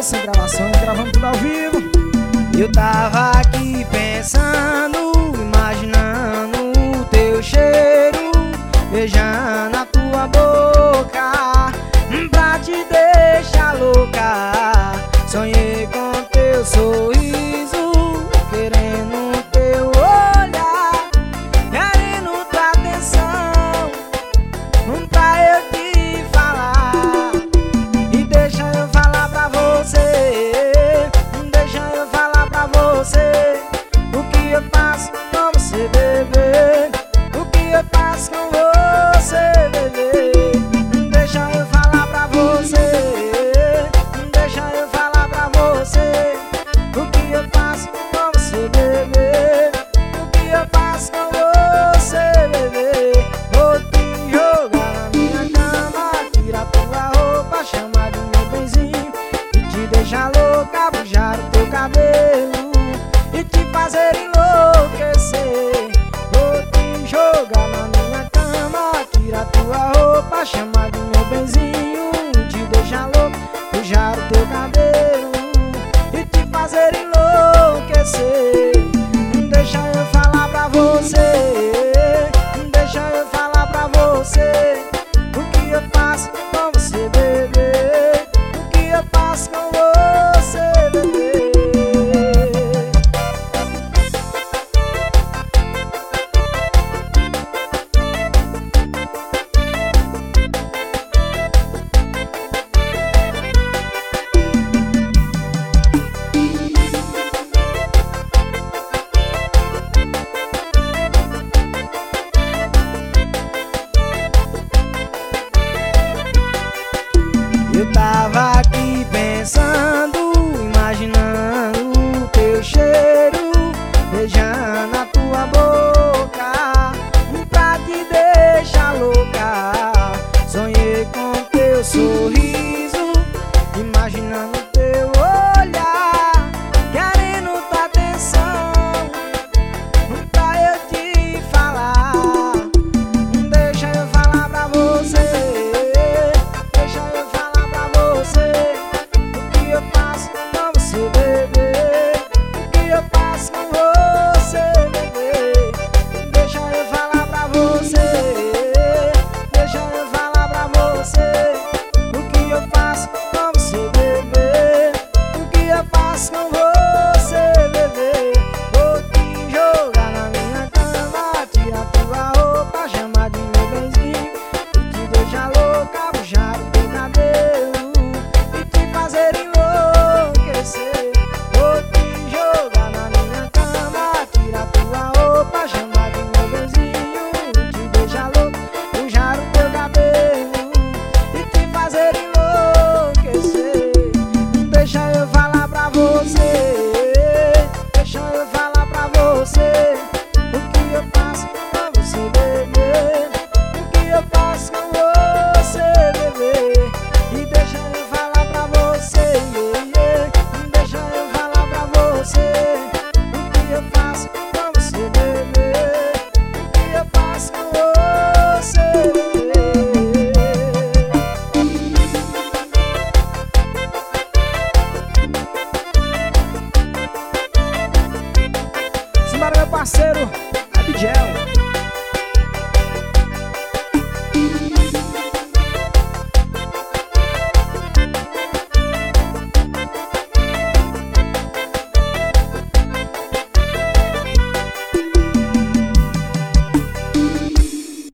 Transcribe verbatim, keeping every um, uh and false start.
sem gravação, gravando tudo ao vivo. Eu tava aqui pensando, imaginando o teu cheiro, beijando a tua boca, pra te deixar louca. Sonhei com teu sorriso, querendo teu olhar, querendo tua atenção, pra eu te falar. E deixa eu falar pra você, deixa eu falar pra você o que eu faço com você, bebê, o que eu faço com você, bebê. Deixa eu falar pra você, deixa eu falar pra você o que eu faço com você, bebê, o que eu faço com você, bebê. Vou te jogar na minha cama, tirar tua roupa, chamar de meu benzinho e te deixar louca, puxar o teu cabelo e te fazer enlouquecer. Vou te jogar na minha cama, tirar tua roupa, chamar de meu benzinho e te deixar louca, puxar o teu cabelo e te fazer enlouquecer. Deixa eu falar pra você, deixa eu falar pra você o que eu faço com você, bebê, o que eu faço com você, bebê. Eu tava aqui pensando, imaginando o teu cheiro, beijando a tua boca,